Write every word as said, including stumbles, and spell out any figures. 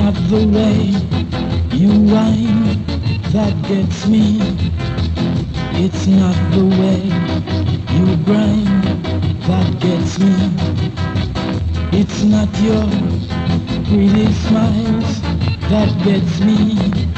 not the way you whine that gets me. It's not the way you grind that gets me. It's not your pretty smiles that gets me.